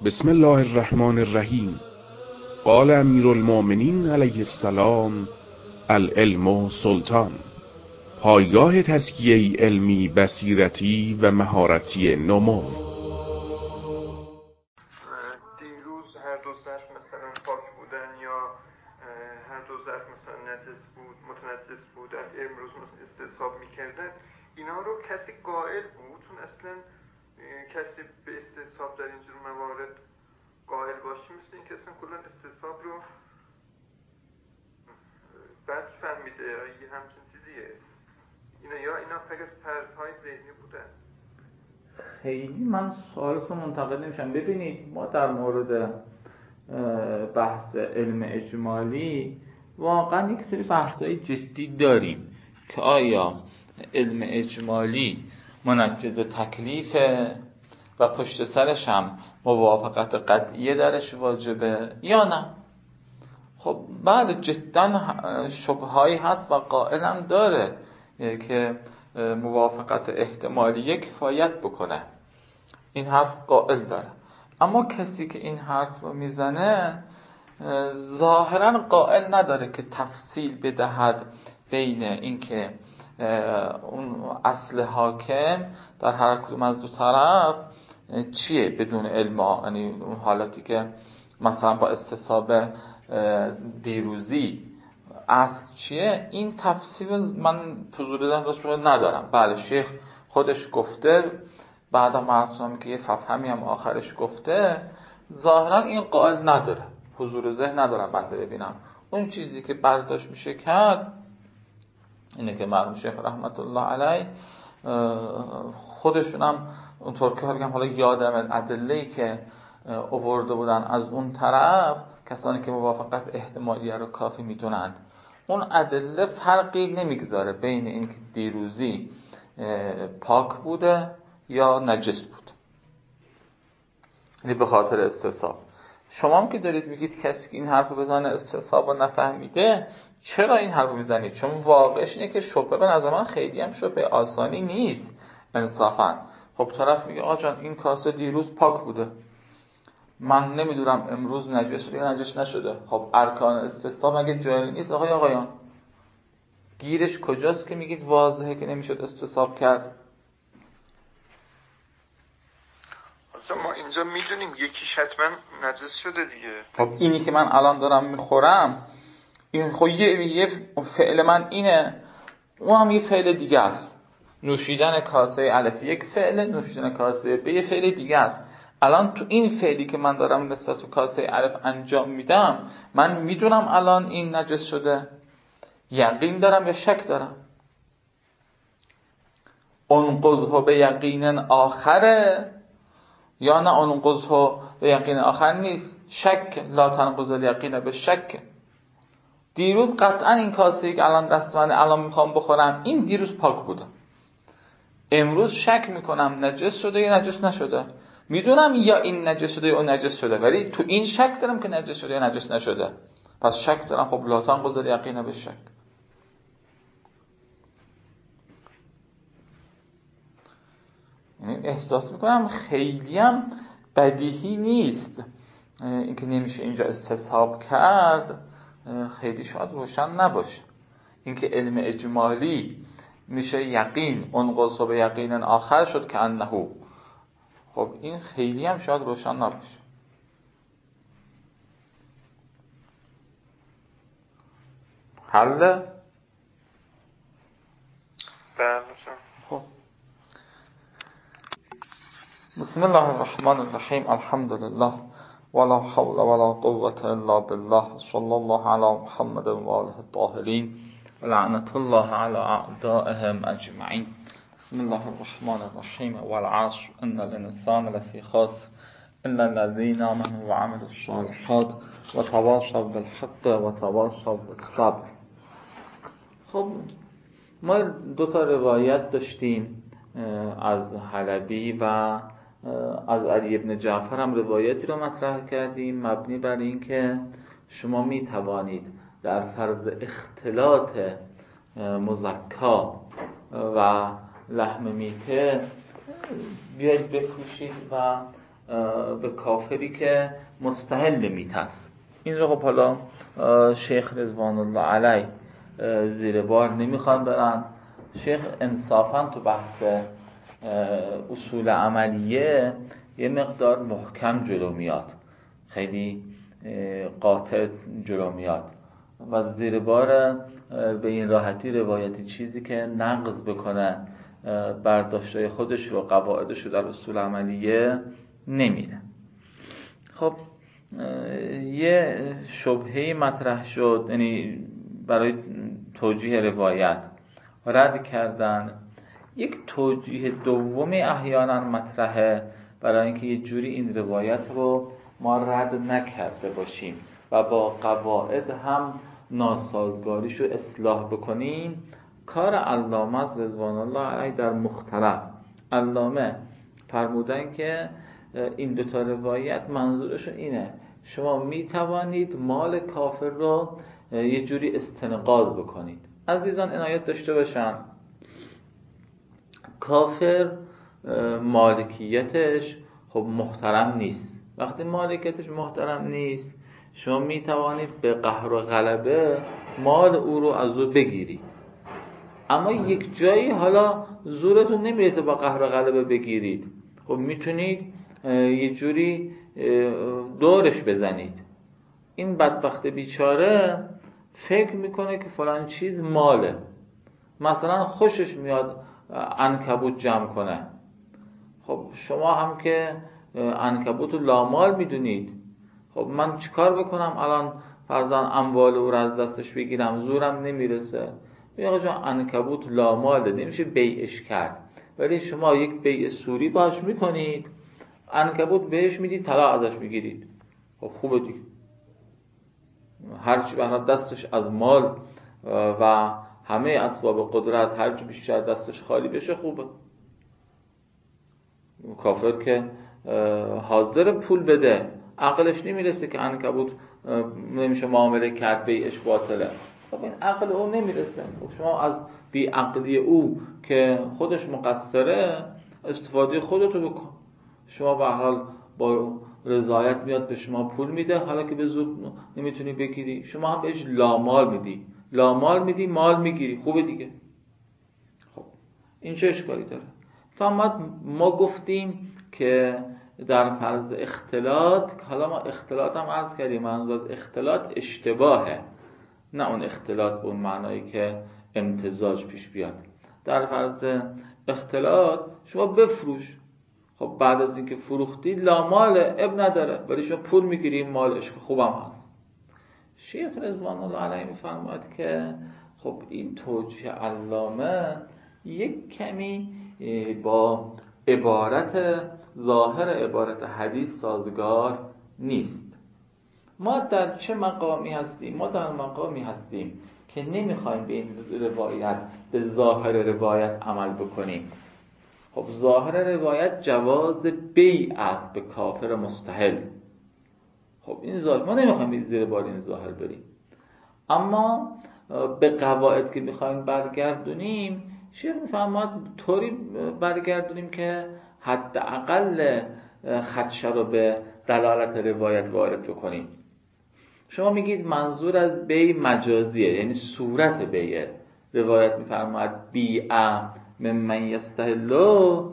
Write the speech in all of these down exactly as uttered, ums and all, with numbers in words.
بسم الله الرحمن الرحیم. قال امیر المؤمنین علیه السلام: العلم سلطان. پایگاه تزکیه علمی، بصیرتی و مهارتی نمو. دیروز هر دو ظرف مثلا پاک بودن یا هر دو ظرف مثلا نجس بود، متنجس بودن، امروز مثلا استصحاب میکردن، اینا رو کسی قائل بود؟ چون اصلا کسی به استصحاب در اینجور موارد قائل باشه مثل این که اصلا کلا استصحاب رو بد فهمیده یا یه همچین چیزیه. اینا یا اینا فقط فرض‌های ذهنی بودن. خیلی من سوالتون منتقد نمیشم. ببینید ما در مورد بحث علم اجمالی واقعا یک سری بحث‌های جدی داریم که آیا علم اجمالی منجز تکلیفه و پشت سرش هم موافقت قطعیه درش واجبه یا نه. خب بله، جدا شبههایی هست و قائلم داره که موافقت احتمالیه کفایت بکنه، این حرف قائل داره. اما کسی که این حرف رو میزنه ظاهرا قائل نداره که تفصیل بدهد بین این که اون اصل حاکم در هر کدوم از دو طرف چیه بدون علم، یعنی اون حالتی که مثلا با استصحاب دیروزی اصل چیه، این تفصیل من حضور داشت ندارم. بله شیخ خودش گفته، بعد مرسومی که یه ففهمی هم آخرش گفته، ظاهرا این قائل نداره، حضور ذهن ندارم بنده ببینم. اون چیزی که برداشت میشه کرد اینه که مرحوم شیخ رحمت الله علیه خودشون هم اونطور که بگم، حالا یادم ادله‌ای که آورده بودن از اون طرف، کسانی که موافقت احتمالیه رو کافی میدونند، اون ادله فرقی نمیگذاره بین این که دیروزی پاک بوده یا نجس بود، یعنی به خاطر استصحاب. شما هم که دارید میگید کسی که این حرفو بزنه استصحاب رو نفهمیده، چرا این حرفو میزنید؟ چون واقعش اینه که شبهه به نظر من خیلی هم شبهه آسانی نیست انصافا. خب طرف میگه آقا جان این کاسه دیروز پاک بوده، من نمیدونم امروز نجس شده یا نجس نشده. خب ارکان استصحاب مگه جاری نیست آقای آقایان؟ گیرش کجاست که میگید واضحه که نمیشد استصحاب کرد؟ اصلا ما اینجا میدونیم یکیش حتما نجس شده دیگه. خب اینی که من الان دارم میخورم، این خب یه, یه فعل من اینه، اون هم یه فعل دیگه است. نوشیدن کاسه الف یک فعل، نوشیدن کاسه ب یه فعل دیگه است. الان تو این فعلی که من دارم نسبت تو کاسه الف انجام میدم، من میدونم الان این نجس شده، یقین دارم یا شک دارم؟ انقضه به یقین آخره یا نه انقضه به یقین آخر نیست؟ شک لا تنقض الیقین به شک. دیروز قطعا این کاسه‌ای که الان دست من الان میخوام بخورم، این دیروز پاک بوده، امروز شک میکنم نجس شده یا نجس نشده. میدونم یا این نجس شده یا اون نجس شده، ولی تو این شک دارم که نجس شده یا نجس نشده، پس شک دارم. خب لا تنقض الیقین به شک. احساس میکنم خیلی هم بدیهی نیست اینکه نمیشه اینجا استصحاب کرد، خیلی شاید روشن نباشه. اینکه علم اجمالی میشه یقین، انقض به یقین آخر شد که انه، خب این خیلی هم شاید روشن نباشه. حل؟ خب بسم الله الرحمن الرحیم. الحمد لله ولا حول ولا قوة الا بالله، صلی الله علی محمد و آله الطاهرین و لعنت الله علی اعدائهم اجمعین. بسم الله الرحمن الرحیم. والعصر ان الانسان لفی خسر الا الذین آمنوا وعملوا الصالحات وتواصوا بالحق وتواصوا بالصبر. خب ما دو تا روایت داشتیم از حلبی و از علی ابن جعفر هم روایتی رو مطرح کردیم مبنی بر این که شما می توانید در فرض اختلاط مزکا و لحم میته بیاید بفروشید و به کافری که مستحل میت است. این رو خب حالا شیخ رضوان الله علیه زیر بار نمیخوان برن. شیخ انصافا تو بحث اصول عملیه یه مقدار محکم جلو میاد، خیلی قاطع جلو میاد و زیر بار به این راحتی روایتی چیزی که نقض بکنه برداشتای خودش رو، قواعدش رو در اصول عملیه نمیره. خب یه شبهه‌ای مطرح شد، یعنی برای توجیه روایت رد کردن. یک توجیه دومی احیانا مطرحه برای اینکه یه جوری این روایت رو ما رد نکرده باشیم و با قواعد هم ناسازگاریش رو اصلاح بکنیم. کار علامه از رضوان الله علیه در مختلف. علامه فرمودن که این دو تا روایت منظورشون اینه شما می توانید مال کافر رو یه جوری استنقاض بکنید. عزیزان عنایت داشته باشن، کافر مالکیتش خب محترم نیست. وقتی مالکیتش محترم نیست شما می توانید به قهر و غلبه مال او رو از او بگیرید، اما یک جایی حالا زورتون نمیرسه با قهر و غلبه بگیرید، خب میتونید یه جوری دورش بزنید. این بدبخت بیچاره فکر میکنه که فلان چیز ماله، مثلا خوشش میاد عنکبوت جمع کنه. خب شما هم که عنکبوت رو لامال میدونید، خب من چیکار بکنم الان فرضاً اموال او رو از دستش بگیرم؟ زورم نمیرسه. بگه جا عنکبوت لاماله، نمیشه بیعش کرد، ولی شما یک بیع سوری باش میکنید، عنکبوت بهش میدید، طلا ازش میگیرید. خب خوبه دیگه، هرچی برای دستش از مال و همه اسباب قدرت هرچی بیشتر دستش خالی بشه خوبه. کافر که حاضر پول بده، عقلش نمیرسه که عنکبوت نمیشه معامله کرد، بیعش باطله. خب این عقل او نمیرسه. خب شما از بی عقلی او که خودش مقصره استفاده خودتو بکن. شما به هر حال با رضایت میاد به شما پول میده، حالا که به زور نمیتونی بگیری شما هم بهش لامال میدی، لامال میدی مال میگیری، خوبه دیگه. خب این چه اشکالی داره؟ فهمت ما گفتیم که در فرض اختلاط، حالا ما اختلاط هم عرض کردیم، منظور از اختلاط اشتباهه، نه اون اختلاط به اون معنایی که امتزاج پیش بیاد. در فرض اختلاط شما بفروش، خب بعد از اینکه فروختی لاماله، اب نداره، ولی شما پول میگیری، مالش که خوبم هست. شیخ رضوان الله علیه میفرماید که خب این توجیه علامه یک کمی با عبارت ظاهر عبارت حدیث سازگار نیست. ما در چه مقامی هستیم؟ ما در مقامی هستیم که نمیخوایم به این روایت به ظاهر روایت عمل بکنیم. خب ظاهر روایت جواز بیع است به کافر مستحل. خب این ظاهر، ما نمیخوایم به زیر بار این ظاهر بریم، اما به قواعد که میخوایم برگردونیم شیخ میفرماید طوری برگردونیم که حداقل خدشه رو به دلالت روایت وارد بکنیم. شما میگید منظور از بیع مجازیه، یعنی صورت بیع. روایت میفرماید بیع ممن یستحلو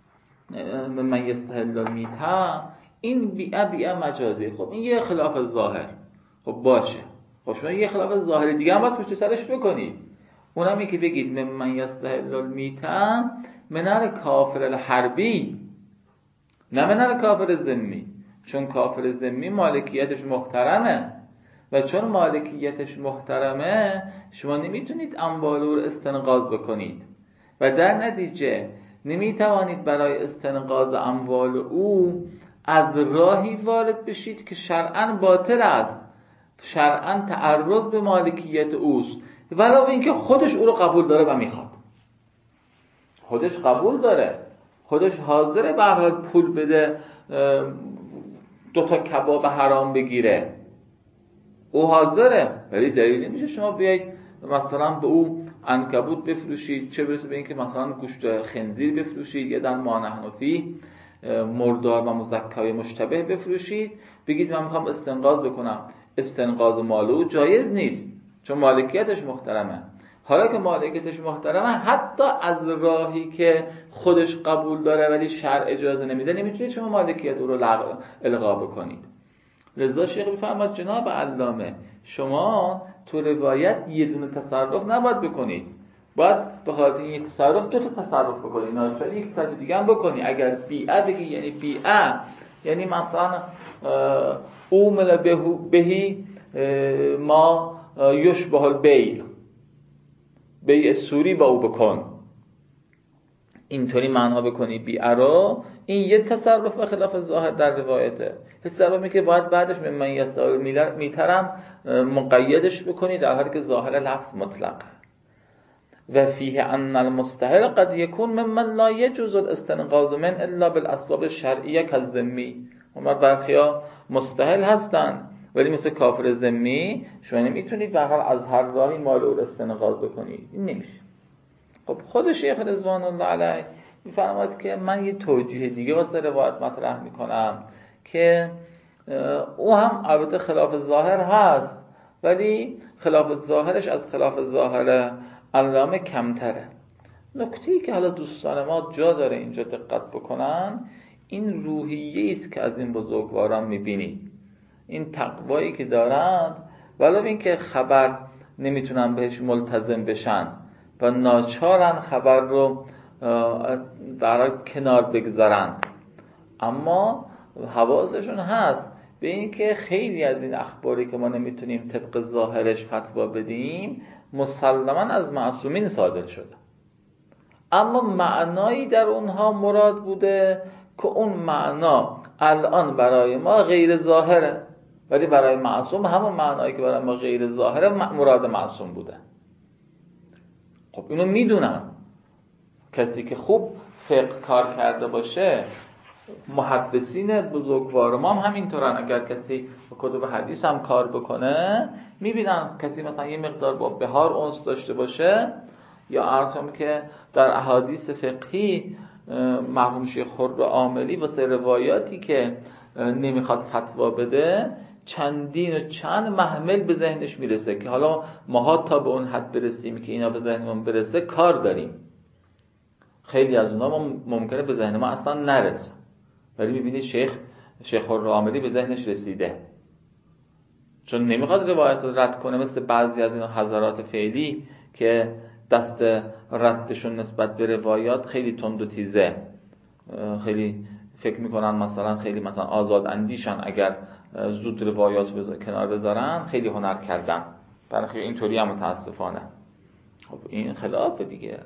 ممن یستحلو میتا، این بیع بیع مجازیه. خب این یه خلاف ظاهر، خب باشه، خب شما یه خلاف ظاهر دیگه هم باید پشت سرش بکنید. اونم این که بگید ممن یستحلو میتا من الکافر الحربی، نه من الکافر ذمی، چون کافر ذمی مالکیتش محترمه و چون مالکیتش محترمه شما نمیتونید اموال او رو استنقاض بکنید و در نتیجه نمیتوانید برای استنقاض اموال او از راهی وارد بشید که شرعاً باطل است، شرعاً تعرض به مالکیت اوست، ولو اینکه خودش او رو قبول داره و میخواد. خودش قبول داره، خودش حاضره به هر حال پول بده دو تا کباب حرام بگیره، او حاضره، ولی دلیل نمیشه شما بیایید مثلا به او عنکبوت بفروشید، چه برسه به این که مثلا گوشت خنزیر بفروشید. یه در مانحنفی مردار و مزکای مشتبه بفروشید، بگید من میخوام استنقاض بکنم، استنقاض مالو جایز نیست چون مالکیتش محترمه. حالا که مالکیتش محترمه، حتی از راهی که خودش قبول داره ولی شرع اجازه نمیده، نمیتونید شما مالکیت او رو الغا بکنید. لذا شیخ میفرماد جناب علامه شما تو روایت یه دونه تصرف نباید بکنید، باید به خاطر این تصرف دو تا تصرف بکنید، ناچاری یک تصرف دیگه هم بکنی. اگر بیعه بگی یعنی بیعه یعنی مثلا اومل بهی ما یشبه البیع، بیع سوری با او بکن، اینطوری معنا بکنی بیعه رو، این یه تصرف به خلاف ظاهر در روایته. تصرفی که باید بعدش من من یستاهل میترم مقیدش بکنی در حالی که ظاهر لفظ مطلقه. و فیه ان المستحل قد یکون ممن لا یجوز الاستنقاض من الا بالاسباب الشرعیه کالذمی. اما برخیا مستحل هستن ولی مثل کافر ذمی شما نمیتونید به هر حال از هر راهی مال او استنقاض بکنید، این نمیشه. خب خود شیخ رضوان الله علیه میفرماید که من یه توجیه دیگه واسه روایت مطرح میکنم که او هم البته خلاف ظاهر هست ولی خلاف ظاهرش از خلاف ظاهر علامه کمتره. نکته‌ای که حالا دوستان ما جا داره اینجا دقت بکنن، این روحیه‌ای است که از این بزرگواران میبینید، این تقوایی که دارند ولو اینکه خبر نمیتونن بهش ملتزم بشن و ناچارن خبر رو برای کنار بگذارن، اما حواسشون هست به اینکه خیلی از این اخباری که ما نمیتونیم طبق ظاهرش فتوا بدیم مسلماً از معصومین صادر شده، اما معنایی در اونها مراد بوده که اون معنا الان برای ما غیر ظاهره ولی برای معصوم همون معنایی که برای ما غیر ظاهره مراد معصوم بوده. خب اینو میدونم کسی که خوب فقه کار کرده باشه، محدثین بزرگوار ما هم همینطورن. اگر کسی با کتب حدیث هم کار بکنه میبینن کسی مثلا یه مقدار با بهار اونس داشته باشه یا عرضم که در احادیث فقهی مرحوم شیخ حر عاملی واسه روایاتی که نمیخواد فتوا بده چندین و چند محمل به ذهنش میرسه که حالا ماها تا به اون حد برسیم که اینا به ذهنمون برسه کار داریم. خیلی از اونها ما ممکنه به ذهن ما اصلا نرسه ولی میبینید شیخ شیخ حر عاملی به ذهنش رسیده چون نمیخواد روایت رو رد کنه، مثل بعضی از این حضرات فعلی که دست ردشون نسبت به روایات خیلی تند و تیزه، خیلی فکر میکنن مثلا خیلی مثلا آزاد اندیشن، اگر زود روایات بذار کنار بذارن خیلی هنر کردن، برای اینطوری هم متاسفانه. خب این خلاف دیگه.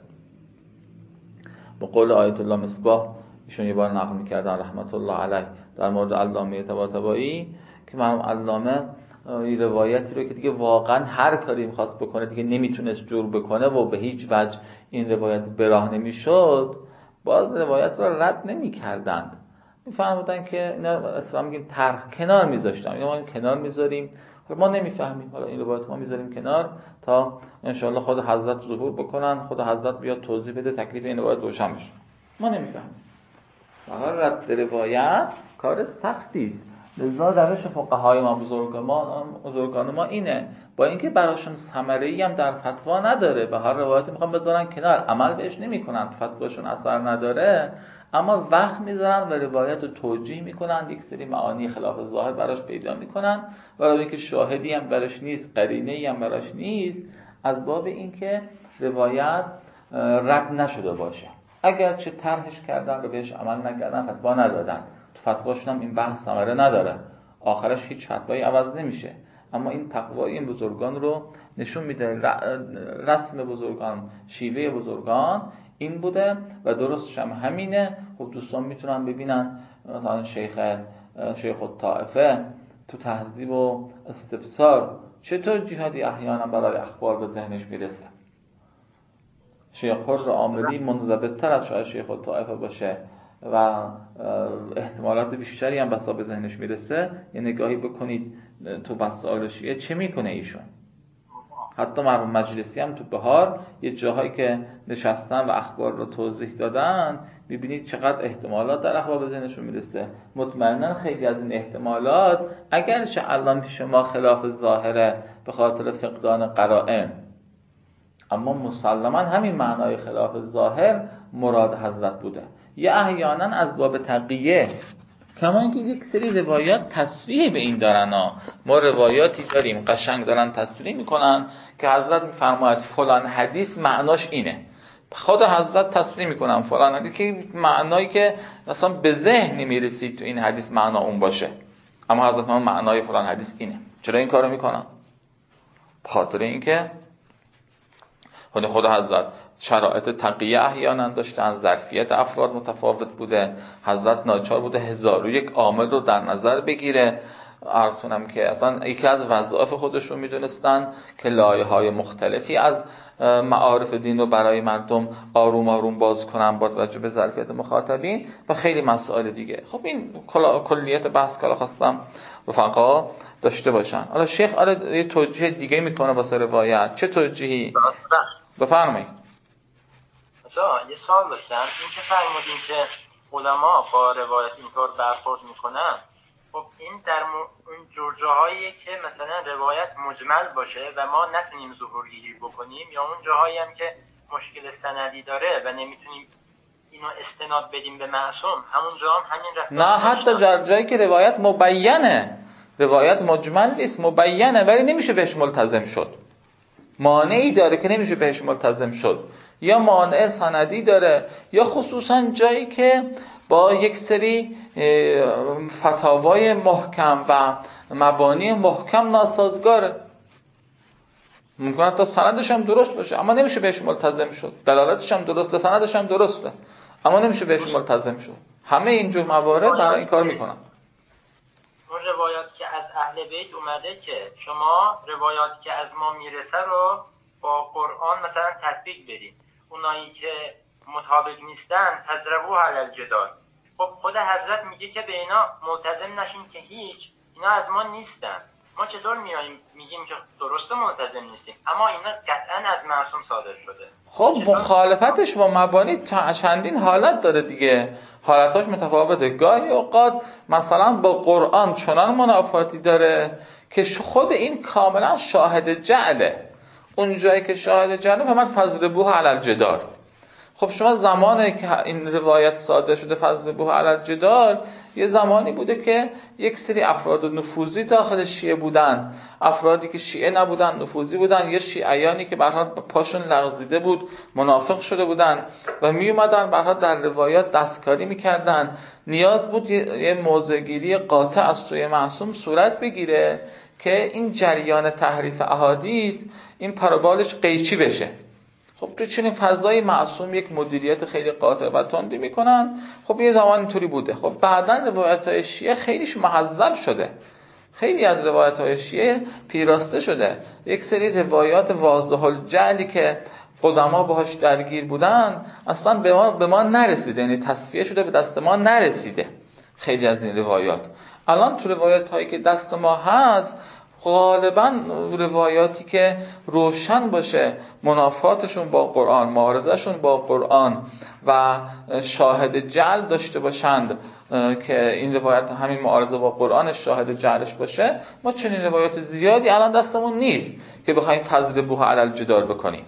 با قول آیت الله مصباح ایشون یه بار نقل میکردن رحمت الله علیه در مورد علامه طباطبایی که مرحوم علامه این روایتی رو که دیگه واقعا هر کاری میخواست بکنه دیگه نمیتونست جور بکنه و به هیچ وجه این روایت براه نمیشد، باز روایت رو رد نمیکردند، میفهمودن که اینا اسلام میگیم طرح کنار میذاشتن، یا ما این کنار میذاریم، ما نمیفهمیم، حالا این روایت ما میذاریم کنار تا انشاءالله خود حضرت ظهور بکنن، خود حضرت بیاد توضیح بده تکلیف این روایت روشن بشه. ما نمیفهمیم. برای رد روایت کار سختی است. لذا روش فقهای ما بزرگان ما بزرگان ما اینه، با اینکه براشون ثمره‌ای هم در فتوا نداره، به هر روایتی میخوان بذارن کنار، عمل بهش نمیکنن، فتواشون اثر نداره، اما وقت میذارن و روایت رو توجیه میکنن، یک سری معانی خلاف ظاهر براش پیدا میکنن، برای اینکه شاهدی هم براش نیست، قرینه‌ای هم براش نیست، از باب اینکه روایت رد نشده باشه. اگر چه طرحش کردن و بهش عمل نکردن، فتوا ندادن، تو فتواشون هم این بحث ثمره نداره، آخرش هیچ فتوایی عوض نمیشه، اما این تقوای این بزرگان رو نشون میده. رسم بزرگان، شیوه بزرگان این بوده و درستش هم همینه. خب دوستان میتونن ببینن مثلا شیخ شیخ الطائفه تو تهذیب و استبصار چطور جهادی احیانا برای اخبار به ذهنش میرسه. شیخ حر عاملی منضبط‌تر از شاید شیخ الطائفه باشه و احتمالات بیشتری هم بسا به ذهنش میرسه. یه نگاهی بکنید تو مسائل شیعه چه میکنه ایشون. حتی مرحوم مجلسی هم تو بهار یه جاهایی که نشستن و اخبار رو توضیح دادن میبینید چقدر احتمالات در اخبار به ذهنشون میرسه. مطمئنا خیلی از این احتمالات اگرچه الان پیش ما خلاف ظاهره به خاطر فقدان قرائن، اما مسلما همین معنای خلاف ظاهر مراد حضرت بوده. یا احیانا از باب تقیه، کما اینکه یک سری روایات تصریح به این دارن ها. ما روایاتی داریم قشنگ دارن تصریح میکنن که حضرت میفرماید فلان حدیث معناش اینه، خود حضرت تصریح میکنن فلان حدیث که معنایی که اصلا به ذهن نمیرسید تو این حدیث معنا اون باشه، اما حضرت ما معنای فلان حدیث اینه. چرا این کارو میکنن؟ خاطر اینکه خود خود حضرت شرایط تقیه احیانا داشتن، ظرفیت افراد متفاوت بوده، حضرت ناچار بوده هزار و یک عامل رو در نظر بگیره. عرضونم که اصلا یکی از وظایف خودش رو میدونستن که لایه‌های مختلفی از معارف دین رو برای مردم آروم آروم باز کنن با توجه به ظرفیت مخاطبین و خیلی مسائل دیگه. خب این کلیت بحث که خواستم رفقا داشته باشن. حالا شیخ آره یه توجیه دیگه میکنه واسه روایت. چه توجیهی؟ بفرمایید. یه سوال داشتم، این که فرمودین که علما با روایت اینطور برخورد میکنن، خب این در م... اون جور جاهاییه که مثلا روایت مجمل باشه و ما نتونیم ظهورگیری بکنیم، یا اون جاهایی هم که مشکل سندی داره و نمیتونیم اینو استناد بدیم به معصوم، همون جا هم همین رفتار؟ نه، حتی در جایی که روایت مبینه، روایت مجمل نیست، مبینه، ولی نمیشه بهش ملتزم شد. مانعی داره که نمیشه بهش ملتزم شد، یا مانع سندی داره، یا خصوصا جایی که با یک سری فتاوای محکم و مبانی محکم ناسازگاره. ممکن حتی سندش هم درست باشه اما نمیشه بهش ملتزم شد، دلالتش هم درسته، سندش هم درسته اما نمیشه بهش ملتزم شد. همه اینجور موارد برای این کار میکنن. اون روایات که از اهل بیت اومده که شما روایاتی که از ما میرسه رو با قرآن مثلا تطبیق بدید، اونایی که مطابق نیستن تضربوا علی الجدال. خب خود حضرت میگه که به اینا ملتزم نشین که هیچ، اینا از ما نیستن. ما چطور میاییم میگیم که درسته ملتزم نیستیم، اما اینا قطعا از معصوم صادر شده. خب مخالفتش با مبانی چندین حالت داره دیگه، حالتاش متفاوته. گاهی اوقات مثلا با قرآن چنان منافاتی داره که خود این کاملا شاهد جعله. اون جایی که شاهد جعله فهمت فضربوه علی الجدار. خب شما زمانی که این روایت صادر شده فضربوه علی الجدار، یه زمانی بوده که یک سری افراد نفوذی داخل شیعه بودن، افرادی که شیعه نبودن نفوذی بودن، یا شیعیانی که به هر حال پاشون لغزیده بود منافق شده بودن و می اومدن به هر حال در روایات دستکاری میکردن. نیاز بود یه موضع‌گیری قاطع از سوی معصوم صورت بگیره که این جریان تحریف احادیث این پروبالش قیچی بشه. خب تو چنین فضای معصوم یک مدیریت خیلی قاطع و تندی میکنن. خب یه زمان اینطوری بوده. خب بعداً روایت‌های شیعه خیلیش محذب شده، خیلی از روایت‌های شیعه پیراسته شده. یک سری روایات واضح الجعلی که قدما باهاش درگیر بودن اصلا به ما به ما نرسیده، یعنی تصفیه شده به دست ما نرسیده. خیلی از این روایات الان تو روایت‌هایی که دست ما هست غالباً روایاتی که روشن باشه منافاتشون با قرآن، معارضهشون با قرآن و شاهد جعل داشته باشند که این روایت همین معارضه با قرآن شاهد جعلش باشه. ما چنین روایات زیادی الان دستمون نیست که بخوایم فضربوه علی الجدار بکنیم.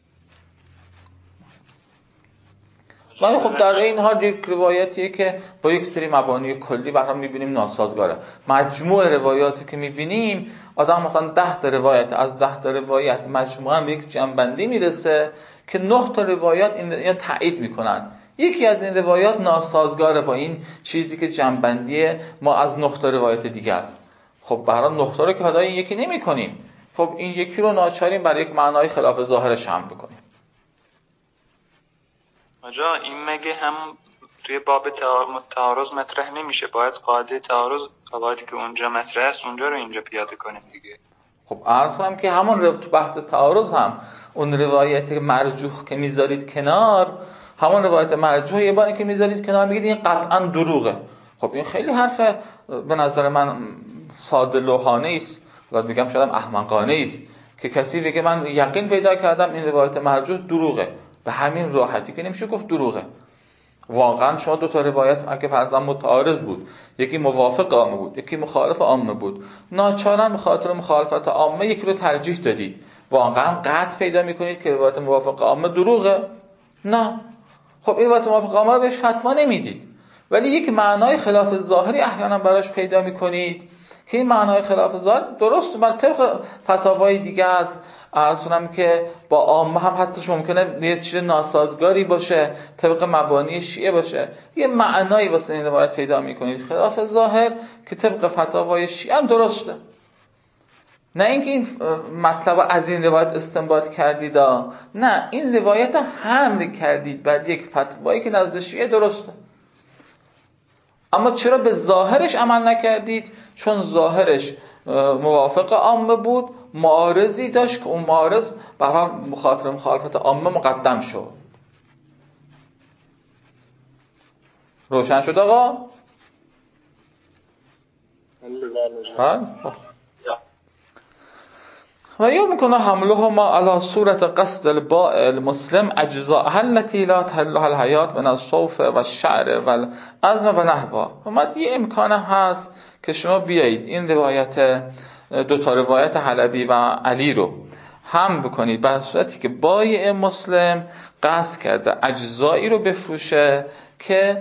ولی خب در این حال یک روایتیه که با یک سری مبانی کلی برام می‌بینیم ناسازگاره. مجموع روایاتی که می‌بینیم آدم مثلا ده تا روایت از ده تا روایت مجموعاً به یک جنبندی میرسه که نه تا روایات این تایید میکنن. یکی از این روایات ناسازگاره با این چیزی که جنبندی ما از نه تا روایت دیگه است. خب برای نه تا رو که هدای یکی نمی‌کنیم. خب این یکی رو ناچاریم برای یک معنای خلاف ظاهرش هم بکنیم. آجا این مگه هم توی باب تعارض مطرح نمیشه؟ باید قاعده تعارض قواعدی که اونجا مطرح است اونجا رو اینجا پیاده کنیم دیگه. خب عرض کنم که همون رو تو بحث تعارض هم اون روایت مرجوح که میذارید کنار، همون روایت مرجوح یه باری که میذارید کنار میگید این قطعا دروغه. خب این خیلی حرف به نظر من ساده لوحانه است، باید بگم شاید احمقانه است. که کسی بگه من یقین پیدا کردم این روایت مرجوح دروغه، به همین راحتی که نمیشه گفت دروغه. واقعا شما دو تا روایت اگه فرضاً متعارض بود، یکی موافق عامه بود یکی مخالف عامه بود، ناچارا به خاطر مخالفت عامه یکی رو ترجیح دادید، واقعا قطع پیدا میکنید که روایت موافق عامه دروغه؟ نه. خب این روایت موافق عامه رو بهش فتوا نمیدید، ولی یک معنای خلاف ظاهری احیانا براش پیدا میکنید که این معنای خلاف ظاهر درست بر طبق فتاوای دیگه از ارسونم که با عامه هم حتی ممکنه یه چیز ناسازگاری باشه، طبق مبانی شیعه باشه، یه معنایی واسه این روایت پیدا میکنید خلاف ظاهر که طبق فتاوای شیعه هم درسته. نه اینکه این مطلب از این روایت استنباط کردید، نه، این روایت حمل کردید بر یک فتوایی که نزد شیعه درسته. اما چرا به ظاهرش عمل نکردید؟ چون ظاهرش موافق عامه بود، معارضی داشت که اون معارض برای مخاطر مخالفت عامه مقدم شد. روشن شد آقا؟ و یا میکنه حمله ما علی صورت قصد البائع المسلم اجزاء التي لا تحلها الحیات من الصوف و الشعر و العظم و نحوها. اومد یه امکان هست که شما بیایید این روایت دو تا روایت حلبی و علی رو هم بکنید به صورتی که بایع مسلم قصد کرده اجزایی رو بفروشه که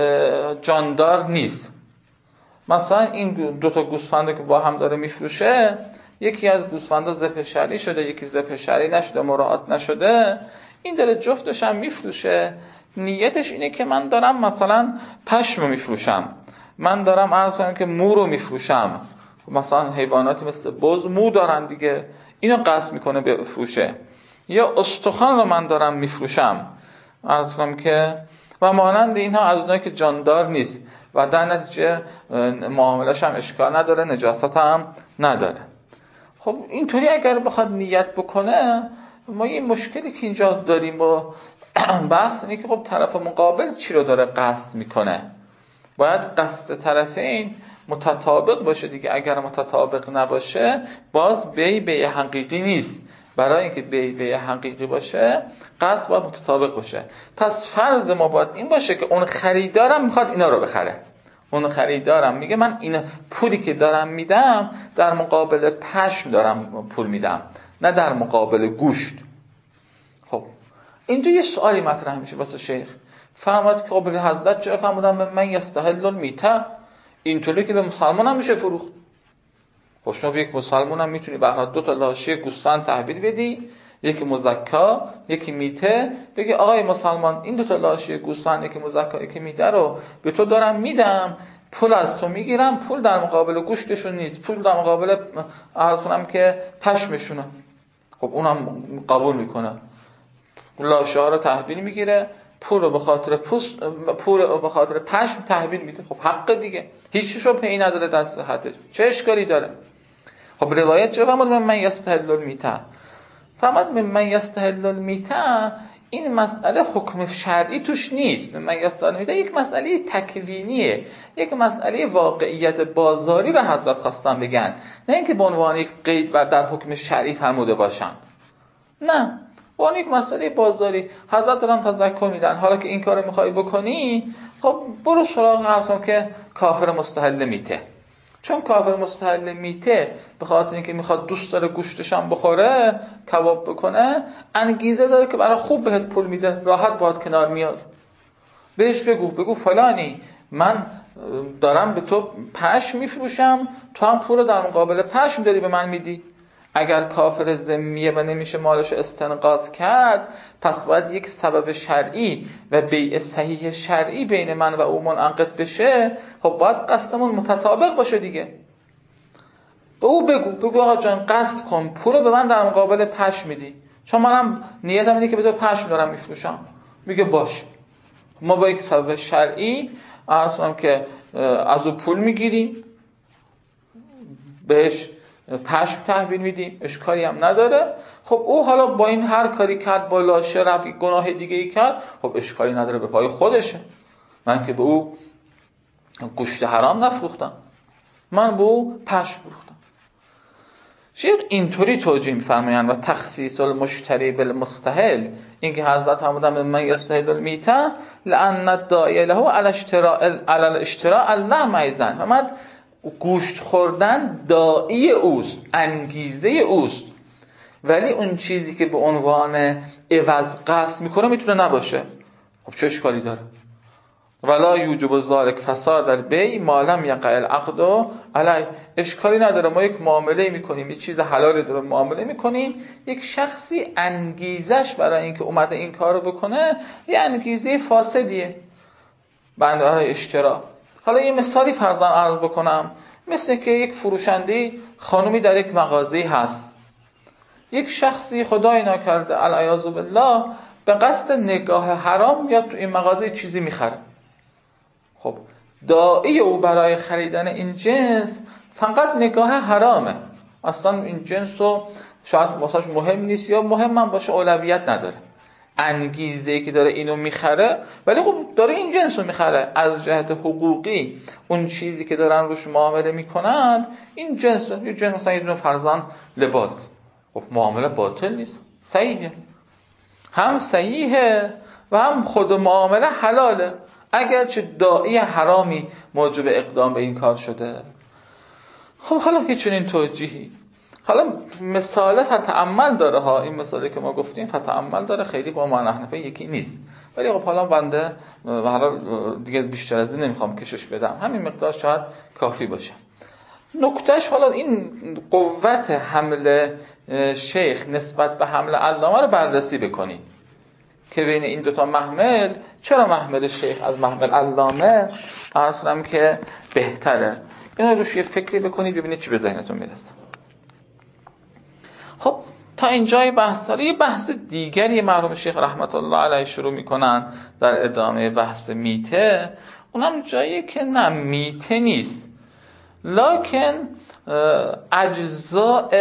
جاندار نیست. مثلا این دو تا گوسفند که با هم داره میفروشه، یکی از گوسفندا ذبح شرعی شده، یکی ذبح شرعی نشده، مراعات نشده، این داره جفتش هم میفروشه، نیتش اینه که من دارم مثلا پشم رو میفروشم، من دارم عرض کنم که مو رو میفروشم، مثلا حیواناتی مثل بز مو دارن دیگه، اینو قصد میکنه بفروشه، یا استخوان رو من دارم میفروشم عرض کنم که و مانند اینها از اونایی که جاندار نیست و در نتیجه معاملش هم اشکال نداره، نجاست هم نداره. خب اینطوری اگر بخواد نیت بکنه، ما یه مشکلی که اینجا داریم با بحث اینه که خب طرف مقابل چی رو داره قصد میکنه، باید قصد طرفین متطابق باشه دیگه. اگر متطابق نباشه باز بی بی حقیقی نیست. برای اینکه بی بی حقیقی باشه قصد باید متطابق باشه. پس فرض ما باید این باشه که اون خریدارم میخواد اینا رو بخره، اون خریدارم میگه من این پولی که دارم میدم در مقابل پشم دارم پول میدم، نه در مقابل گوشت. خب اینجا یه سوالی مطرح میشه واسه شیخ، فرمود که قبل حضرت چرا فرمودن من یستحل المیته، اینطوری که به مسلمان هم میشه فروخت. خب شما به یک مسلمان هم میتونی به هر دو تا لاشی گوسفند تحویل بدی، یکی مزکا یکی میته، بگی آقای مسلمان این دو تا لاشی گوسفند یکی مزکا یکی میته رو به تو دارم میدم، پول از تو میگیرم، پول در مقابل گوشتشون نیست، پول در مقابل عرضونم که پشمشونه. خب اونم قبول میکنه، لاشه ها رو تحویل میگیره، پول رو به خاطر پوست، پول رو به خاطر پشم تحویل میده. خب حق دیگه، هیچیشو پی نداره دست حدش، چه اشکالی داره؟ خب روایت چه فرمود من یستحل المیته، فرمود من یستحل المیته، این مسئله حکم شرعی توش نیست. من یستحل المیته یک مسئله تکوینیه، یک مسئله واقعیت بازاری رو حضرت خواستن بگن، نه اینکه به عنوان یک قید و در حکم شرعی فرموده باشن، نه، اون یک مسئله بازاری حضرت دارن تذکر میدن. حالا که این کارو میخوای بکنی، خب برو سراغ هرسان که کافر مستحل میته، چون کافر مستحل میته به خاطر اینکه میخواد دوست داره گوشتش هم بخوره، کباب بکنه، انگیزه داره که برای خوب بهت پول میده، راحت باهات کنار میاد. بهش بگو بگو فلانی من دارم به تو پشم میفروشم، تو هم پول در مقابل پشم داری به من میدی. اگر کافر ذمیه و نمیشه مالش استنقاض کرد، پس باید یک سبب شرعی و بیع صحیح شرعی بین من و او منعقد بشه. خب باید قصدمون متطابق باشه دیگه. به او بگو بگو آقا جان قصد کن پول رو به من در مقابل پشم میدی، چون منم نیتم اینه که به تو پشم دارم میفروشم. میگه باش، ما با یک سبب شرعی اصلا که از او پول میگیریم، بهش پشم تحویل میدیم، اشکالی هم نداره. خب او حالا با این هر کاری کرد، با لاشه رفت گناه دیگه ای کرد، خب اشکالی نداره، به پای خودشه. من که به او گوشت حرام نفروختم، من به او پشم فروختم. شیخ اینطوری توجیه می‌فرمایند و تخصیص المشتری بالمستحل، اینکه حضرت فرمودن من یستحل المیته لأن الداعی له علی اشتراء علی الاشتراء اللحم ایضا، فرمود گوشت خوردن داعی اوست، انگیزه اوست، ولی اون چیزی که به عنوان عوض قصد میکنه میتونه نباشه. خب چه اشکالی داره؟ ولا یوجب ذلک فساد البیع ما لم یقع العقد علی، اشکالی نداره. ما یک معامله میکنیم، یک چیز حلالی داره معامله میکنیم، یک شخصی انگیزش برای اینکه اومده این کارو بکنه یه انگیزه فاسدیه، بنده اشترا. حالا یه مثالی فرضاً عرض بکنم، مثل که یک فروشنده خانومی در یک مغازه هست، یک شخصی خدای نکرده العیاذ بالله به قصد نگاه حرام میاد تو این مغازه چیزی میخره. خب داعی او برای خریدن این جنس فقط نگاه حرامه، اصلا این جنس رو شاید واسش مهم نیست یا مهم هم باشه اولویت نداره، انگیزه‌ای که داره اینو میخره، ولی خب داره این جنس رو میخره. از جهت حقوقی اون چیزی که دارن روش معامله میکنن این جنس، یه جنس مثلا یه دونه فرضاً لباس، خب معامله باطل نیست، صحیحه، هم صحیحه و هم خود معامله حلاله، اگرچه داعی حرامی موجب اقدام به این کار شده. خب حالا که چنین توجیهی، حالا مثال فتعمل داره ها، این مثالی که ما گفتیم فتعمل داره، خیلی با ما نحنفه یکی نیست، ولی خب حالا بنده حالا دیگه بیشتر از این نمیخوام کشش بدم، همین مقدار شاید کافی باشه. نکتهش حالا این قوت حمل شیخ نسبت به حمل علامه رو بررسی بکنید که بین این دوتا محمل چرا محمل شیخ از محمل علامه عرض کنم که بهتره. اینو روش یه فکری بکنید ببینید چی به ذهنتون میرسه. خب تا اینجای بحث داره. یه بحث دیگری مرحوم شیخ رحمت الله علیه شروع میکنن در ادامه بحث میته، اونم جایی که نه میته نیست لکن اجزاء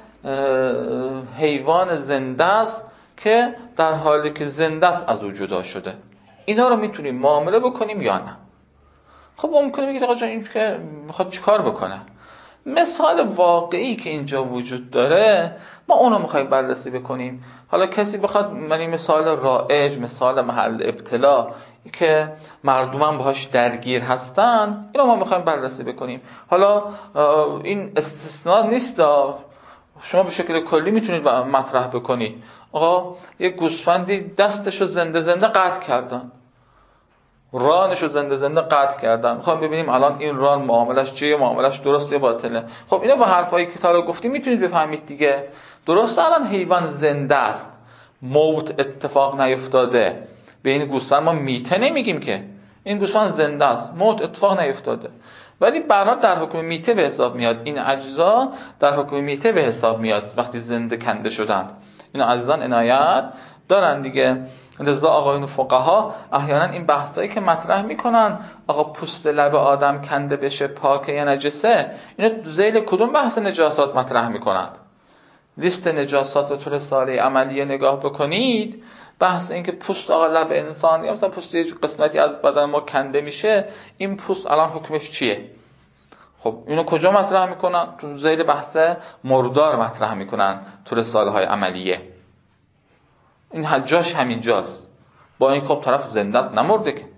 حیوان زنده است که در حالی که زنده است از او جدا شده، اینا رو میتونیم معامله بکنیم یا نه. خب ممکنه بگید آقا جان این که میخواد چیکار بکنه؟ مثال واقعی که اینجا وجود داره ما اونو میخوایم بررسی بکنیم. حالا کسی بخواد من این مثال رایج، مثال محل ابتلا که مردمان باهاش درگیر هستن، اینو ما میخوایم بررسی بکنیم. حالا این استثناء نیست، شما به شکل کلی میتونید مطرح بکنید آقا یک گوسفندی دستشو زنده زنده قطع کردن، رانشو زنده زنده قطع کردن، میخوام ببینیم الان این ران معاملش چیه، معاملش درسته یا باطله. خب اینا با حرفایی که تا رو گفتیم میتونید بفهمید دیگه. درسته الان حیوان زنده است، موت اتفاق نیفتاده، به این گوسفند ما میته نمیگیم که، این گوسفند زنده است، موت اتفاق نیفتاده، ولی برات در حکم میته به حساب میاد، این اجزا در حکم میته به حساب میاد وقتی زنده کنده شدن. اینا عزیزان عنایت دارن دیگه. لذا آقایون فقها احیانا این بحثایی که مطرح میکنن آقا پوست لب آدم کنده بشه پاکه یا نجسه، اینا ذیل کدوم بحث نجاسات مطرح میکنن؟ لیست نجاسات رو طول ساله عملیه نگاه بکنید، بحث این که پوست آقا لب انسان یا مثلا پوست یه قسمتی از بدن ما کنده میشه، این پوست الان حکمش چیه؟ خب اینو کجا مطرح میکنن؟ تو ذیل بحث مردار مطرح میکنن طول ساله های عملیه. این حجاش همینجاست، با این خب طرف زنده است نمرده که.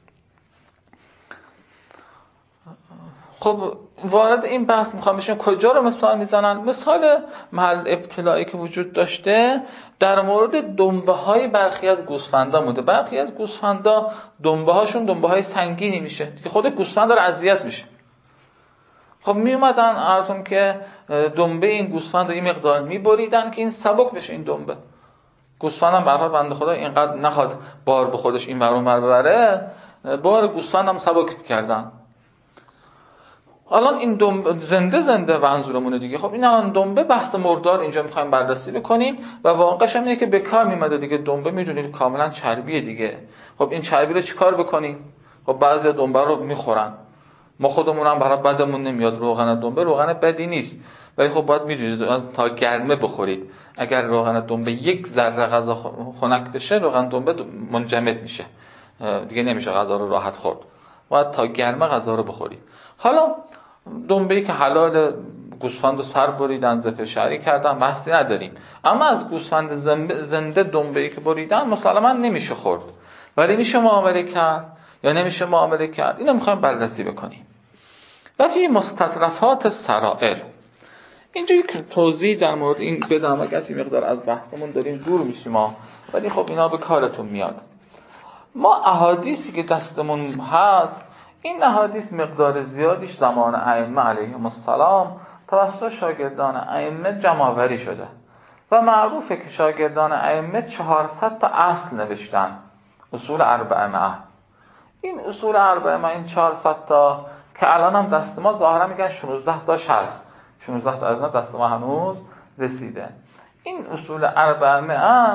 خب وارد این بحث میخوام بشیم کجا رو مثال میزنن. مثال محل ابتلایی که وجود داشته در مورد دنبه های برخی از گوسفندا بوده. برخی از گوسفندا دنبه هاشون دنبه های سنگینی میشه که خود گوسفند داره اذیت میشه. خب می اومدن ارزم که دنبه این گوسفند رو این مقدار میبریدن که این سبک بشه این دنبه. گوسفند هم به هر حال بنده خدا اینقدر نخواد بار به خودش این ور اون ور ببره، بار گوسفند هم سبک کردن. الان این دنبه زنده زنده منظورمونه دیگه. خب این الان دنبه بحث مردار اینجا میخوایم بررسی بکنیم و واقعش هم اینه که به کار میمده دیگه. دنبه میدونید کاملا چربیه دیگه. خب این چربی رو چیکار بکنیم؟ خب بعضی دنبه رو میخورن، ما خودمون هم برای بدمون نمیاد روغن دنبه، روغن بدی نیست، ولی خب باید میدونید تا گرمه بخورید. اگر روغن دنبه یک ذره غذا خنک بشه روغن دنبه منجمد میشه دیگه، نمیشه غذا رو راحت خورد، باید تا گرمه غذا رو بخورید. حالا دنبه‌ای که حلال گوسفند رو سر بریدن، ذبح شرعی کردن، بحثی نداریم. اما از گوسفند زنده دنبه‌ای که بریدن مسلماً نمیشه خورد، ولی میشه معامله کرد یا نمیشه معامله کرد، اینو میخوایم بررسی بکنیم. و فی مستطرفات السرائر، اینجا یک توضیح در مورد این بدم، اگر فی مقدار از بحثمون داریم دور میشیم ما، ولی خب اینا به کارتون میاد. ما احادیثی که دستمون هست، این احادیث مقدار زیادیش زمان ائمه علیهم السلام توسط شاگردان ائمه جمع‌آوری شده و معروفه که شاگردان ائمه چهارصد تا اصل نوشتن، اصول اربعه. این اصول اربعه، این چهارصد تا که الان هم دست ما ظاهرا میگن شانزده تاش هست، شانزده تا از اینا دست ما هنوز رسیده. این اصول اربعه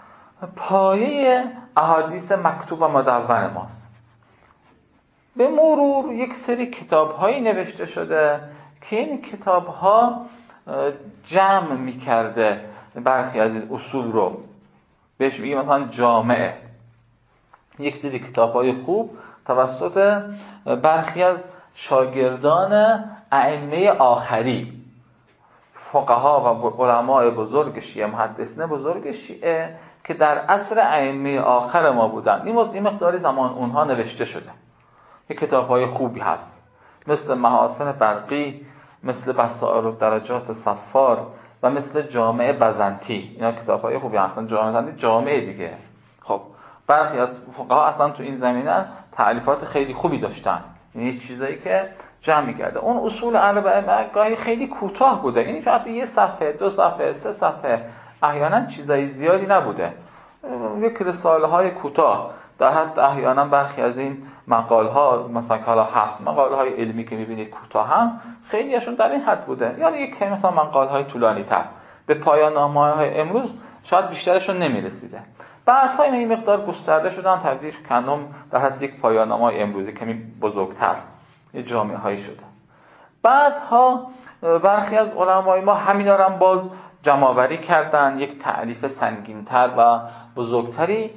پایه احادیث مکتوب و مدون ماست. به مرور یک سری کتاب‌هایی نوشته شده که این کتاب‌ها جمع می‌کرده برخی از این اصول رو، بهش میگیم مثلا جامعه. یک سری کتاب‌های خوب توسط برخی از شاگردان ائمه آخری، فقها و علماء بزرگ شیعه، محدثین بزرگ شیعه که در عصر ائمه آخر ما بودن، این مقداری زمان اونها نوشته شده. یک کتاب‌های خوبی هست مثل محاسن برقی، مثل بصائر الدرجات صفار و مثل جامع بزنطی. اینا کتاب‌های خوبی هستن. جامع بزنطی جامعه دیگه. خب برخی از فقها اصلا تو این زمینه تألیفات خیلی خوبی داشتن، یعنی چیزایی که جمع می‌کرده. اون اصول اربعه گاهی خیلی کوتاه بوده، یعنی فقط یه صفحه، دو صفحه، سه صفحه، احیانا چیزای زیادی نبوده، یک رساله‌های کوتاه. در حتی احیانا برخی از این مقاله‌ها، مثلا حالا هست مقاله‌های علمی که می‌بینید کوتاه هم خیلی‌هاشون در این حد بوده، یا یک کمی مثلا مقاله‌های طولانی‌تر. به پایان نامه‌های امروز شاید بیشترشون نمی‌رسیده. بعدها این این مقدار گسترده شدن، تبدیل کردن در حد یک پایان نامه امروزی کمی بزرگتر، یه جامعه‌هایی شده. بعدها برخی از علمای ما همینا رو هم باز جمع‌آوری کردن، یک تألیف سنگین‌تر و بزرگتری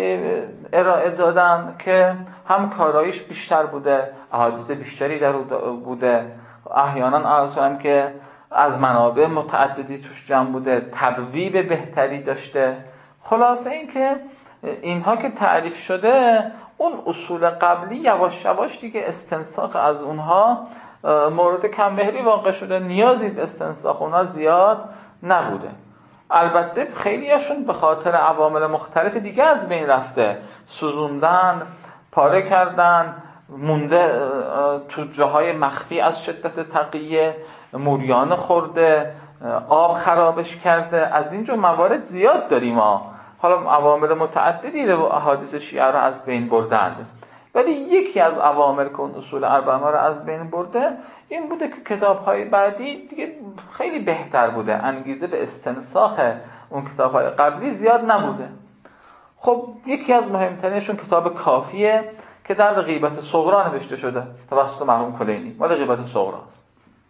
ارائه دادن که هم کارایش بیشتر بوده، احادیث بیشتری در بوده، احیانا عرض کنم که از منابع متعددی توش جمع بوده، تبویب بهتری داشته. خلاصه این که اینها که تعریف شده، اون اصول قبلی یواش یواش دیگه استنساخ از اونها مورد کم‌مهری واقع شده، نیازی به استنساخ اونها زیاد نبوده. البته خیلیاشون به خاطر عوامل مختلف دیگه از بین رفته، سوزوندن، پاره کردن، مونده تو جاهای مخفی از شدت تقیه، موریانه خورده، آب خرابش کرده. از اینجور موارد زیاد داریم ها. حالا عوامل متعددی رو احادیث شیعه رو از بین بردند، ولی یکی از عوامل که اون اصول اربعه رو از بین برده این بوده که کتاب‌های بعدی دیگه خیلی بهتر بوده، انگیزه به استنساخ اون کتاب‌های قبلی زیاد نبوده. خب یکی از مهمترینشون کتاب کافیه که در غیبت صغرا نوشته شده توسط مرحوم کلینی، مال غیبت صغراست.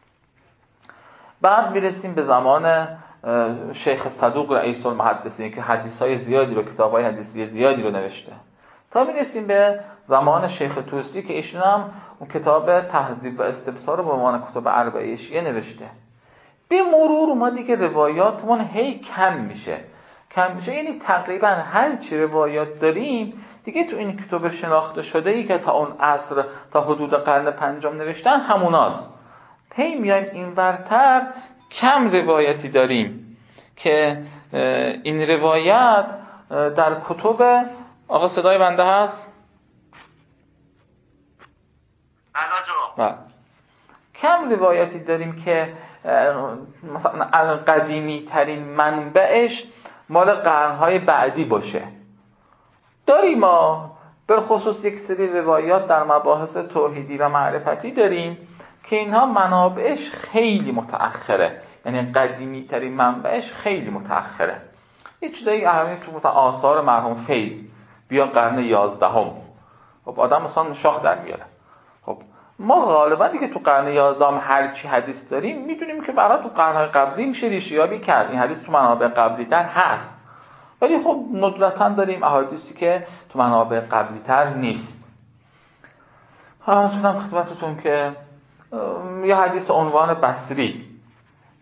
بعد میرسیم به زمان شیخ صدوق رئیس المحدثین که حدیث‌های زیادی رو، کتاب‌های حدیثی زیادی رو نوشته، تا میرسیم به زمان شیخ طوسی که ایشون هم اون کتاب تهذیب و استبصار رو به عنوان کتاب اربعه شیعه نوشته. به مرور ما دیگه روایاتمون هی کم میشه کم میشه یعنی تقریبا هر چی روایات داریم دیگه تو این کتاب شناخته شده ای که تا اون عصر، تا حدود قرن پنجم نوشتن هموناست. هی میایم این ورتر کم روایتی داریم که این روایت در کتب، آقا صدای بنده هست؟ بله. کم روایتی داریم که مثلا قدیمی ترین منبعش مال قرنهای بعدی باشه. داریم ما به خصوص یک سری روایات در مباحث توحیدی و معرفتی داریم که اینها منابعش خیلی متأخره، یعنی قدیمی ترین منبعش خیلی متأخره. یه چیزایی اهمی تو آثار مرحوم فیض بیا قرن یازدهم، خب آدم مثلا شاخ در میاره. خب ما غالبا دیگه تو قرن یازدهم هر چی حدیث داریم میدونیم که برای تو قرن‌های قبلی میشه ریشه‌یابی کرد، این حدیث تو منابع قبلی تر هست، ولی خب ندرتاً داریم احادیثی که تو منابع قبلی تر نیست. عرض کنم خدمتتون که یه حدیث عنوان بصری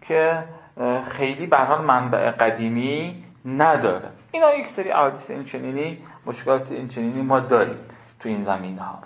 که خیلی به هر حال منبع قدیمی نداره. اینا یک سری احادیث اینچنینی، مشکلات اینچنینی ما داریم تو این زمینه ها.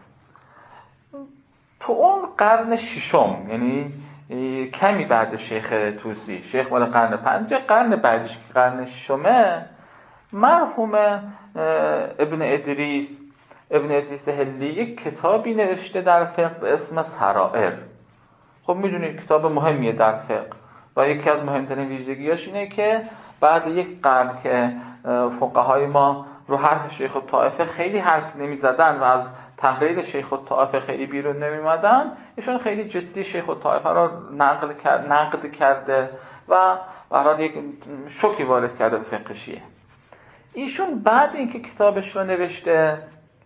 تو اون قرن ششم، یعنی کمی بعد شیخ طوسی، شیخ مال قرن پنج، قرن بعدش که قرن ششمه، مرحوم ابن ادریس ابن ادریس هلی یک کتابی نوشته در فقه به اسم سرائر. خب میدونید کتاب مهمیه در فقه و یکی از مهمترین ویژگیاش اینه که بعد یک قرن که فقهای ما رو حرف شیخ الطائفه خیلی حرف نمیزدن و از تقریر شیخ الطائفه خیلی بیرون نمیمدن، ایشون خیلی جدی شیخ الطائفه رو نقل کرد، نقد کرده و برای یک شوکی وارد کرده به فقه شیعه. ایشون بعد اینکه کتابش رو نوشته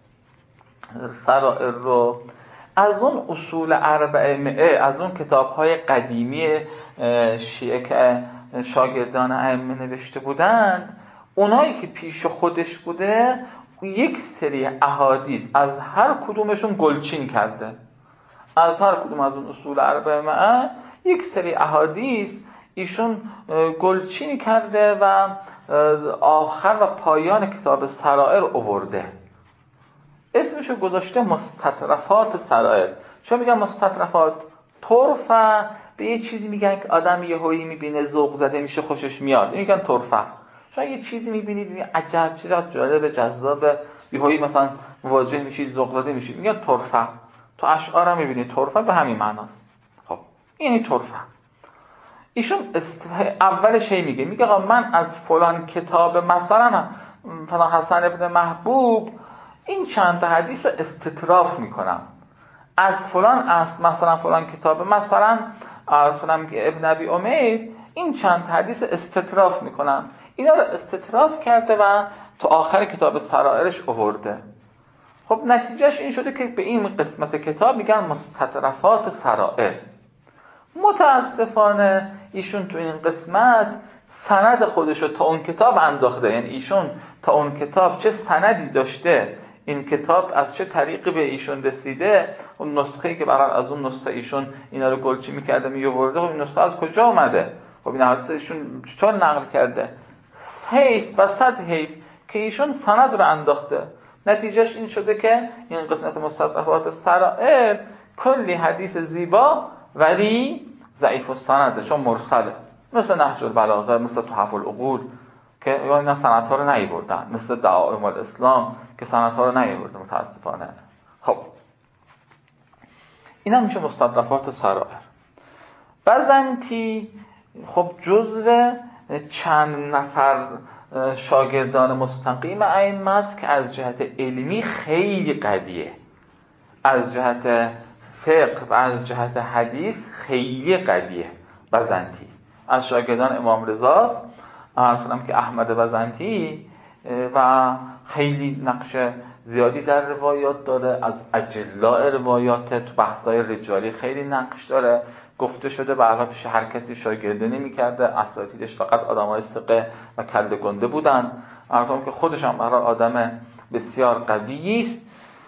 سرائر رو، از اون اصول اربعه مئه، از اون کتاب‌های قدیمی شیعه که شاگردان ائمه نوشته بودند، اونایی که پیش خودش بوده یک سری احادیث از هر کدومشون گلچین کرده. از هر کدوم از اون اصول اربعه مئه یک سری احادیث ایشون گلچین کرده و آخر و پایان کتاب سرائر آورده. اسمشو گذاشته مستطرفات سرائر. چون میگن مستطرفات؟ طرفه به یه چیزی میگن که آدم یهویی میبینه ذوق زده میشه، خوشش میاد، میگن طرفه. شما یه چیزی میبینید میگن عجب، چقدر جالب، جذاب، یهویی مثلا مواجه میشید، ذوق زده میشید، میگن طرفه. تو اشعار هم میبینید طرفه به همین معناست. خب یعنی طرفه. ایشون است... اولش هی میگه میگه آقا من از فلان کتاب مثلا فلان حسن ابن محبوب این چند تا حدیث رو استطراف میکنم، از فلان از مثلا فلان کتاب مثلا از فلان ابن ابی امیر این چند تا حدیث استطراف میکنم. اینا رو استطراف کرده و تو آخر کتاب سرائرش آورده. خب نتیجهش این شده که به این قسمت کتاب میگن مستطرفات سرائر. متاسفانه ایشون تو این قسمت سند خودشو تا اون کتاب انداخته. یعنی ایشون تا اون کتاب چه سندی داشته، این کتاب از چه طریقی به ایشون رسیده، اون نسخه‌ای که برای از اون نسخه ایشون اینا رو گلچین می‌کرده می‌آورده، خب این نسخه از کجا اومده؟ خب این حدیث ایشون چطور نقل کرده؟ حیف و صد حیف که ایشون سند رو انداخته. نتیجهش این شده که این قسمت مستطرفات سرائر کلی حدیث زیبا ولی ضعیف السنده، چون مرسله، مثل نهج البلاغه، مثل تحف العقول که اینا سندها رو نیاوردن، مثل دعائم الاسلام که سندها رو نیاورده متاسفانه. خب اینا میشه مستطرفات سرائر. بزنتی خب جزو چند نفر شاگردان مستقیم ائمه است که از جهت علمی خیلی قویه، از جهت فقه و از جهت حدیث خیلی قویه. بزنتی از شاگردان امام رضاست، اصلا که احمد بزنتی، و خیلی نقش زیادی در روایات داره، از اجلاء روایات تو بحث‌های رجالی خیلی نقش داره. گفته شده به علاوه پیش هر کسی شاگردی نمی‌کرده، اساتیدش فقط آدمای ثقه و کله گنده بودن. اصلا که خودش هم برای آدم بسیار قوی است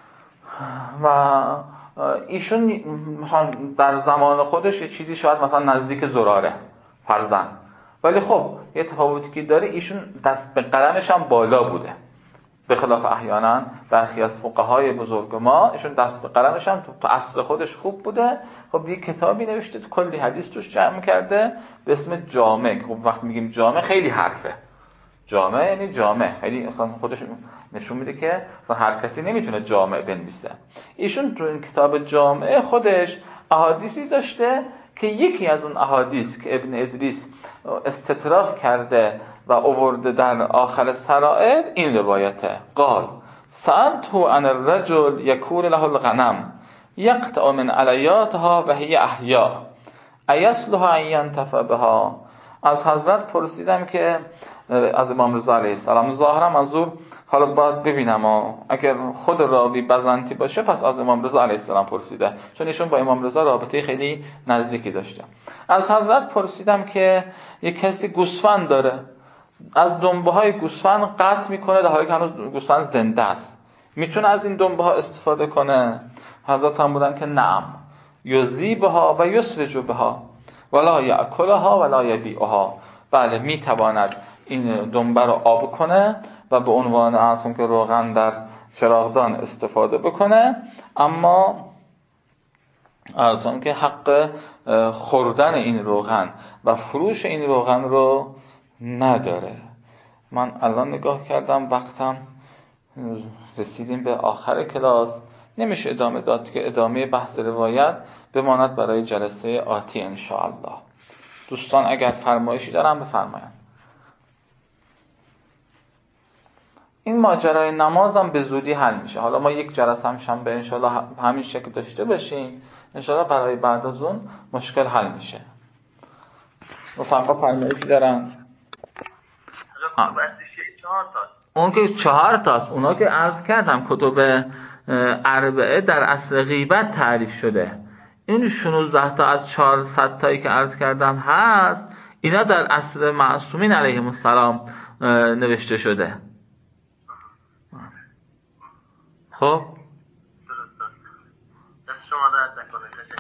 و ایشون مثلا در زمان خودش یه چیزی شاید مثلا نزدیک زراره فرزن، ولی خب یه تفاوتی که داره ایشون دست به قلمش هم بالا بوده، به خلاف احیانا برخی از فقهای بزرگ ما ایشون دست به قلمش هم تو, تو اصل خودش خوب بوده. خب یه کتابی نوشته تو کلی حدیث توش جمع کرده به اسم جامع. خب وقتی میگیم جامع خیلی حرفه، جامع یعنی جامع، خیلی اصلا خودش نشون میده که اصلا هر کسی نمیتونه جامع بنویسه. ایشون تو این کتاب جامع خودش احادیثی داشته که یکی از اون احادیث که ابن ادریس استطراف کرده و آورده در آخر سرائر این روایته: قال سألته عن الرجل يكون له الغنم يقطع من علیاتها و هی احیاء ایصلح ان ينتفع بها. از حضرت پرسیدم که از امام رضا علیه السلام، ظاهرا منظور حالا باید ببینم اگر خود راوی بزنتی باشه پس از امام رضا علیه السلام پرسیده، چون ایشون با امام رضا رابطه خیلی نزدیکی داشته. از حضرت پرسیدم که یک کسی گوسفند داره، از دنبه های گوسفند قطع میکنه در حالی که هنوز گوسفند زنده است، میتونه از این دنبه ها استفاده کنه؟ حضرت هم بودن که نعم، یذیبها و یسرج بها، ولا یأکلها ولا یبیعها. بله میتواند این دنبه رو آب کنه و به عنوان اصلا که روغن در چراغدان استفاده بکنه، اما اصلا که حق خوردن این روغن و فروش این روغن رو نداره. من الان نگاه کردم وقتم رسیدیم به آخر کلاس، نمیشه ادامه داد که ادامه بحث روایت بماند برای جلسه آتی انشاءالله. دوستان اگر فرمایشی دارن بفرمایند. این ماجرای نمازم به زودی حل میشه. حالا ما یک جلسه هم شنبه انشاءالله همین شکل داشته باشیم، انشاءالله برای بعد از اون مشکل حل میشه. رفقا فرمایشی دارن؟ اون که چهار تاست، اونا که عرض کردم کتب اربعه در اصل غیبت تعریف شده. این شانزده تا از چهارصد تایی که عرض کردم هست، اینا در اصل معصومین علیهم السلام نوشته شده. خب